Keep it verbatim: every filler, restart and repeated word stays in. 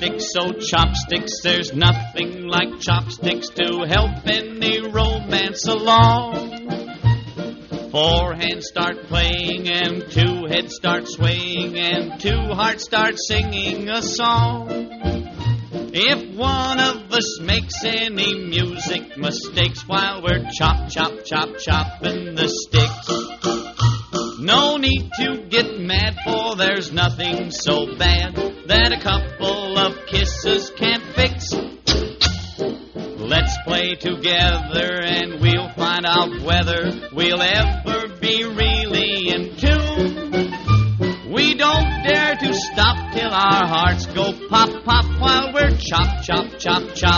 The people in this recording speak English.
chopsticks, oh chopsticks, there's nothing like chopsticks to help any romance along. Four hands start playing and two heads start swaying and two hearts start singing a song. If one of us makes any music mistakes while we're chop, chop, chop, chopping the sticks, no need to get mad, for there's nothing so bad that a couple of kisses can't fix. Let's play together and we'll find out whether we'll ever be really in tune. We don't dare to stop till our hearts go pop, pop while we're chop, chop, chop, chop.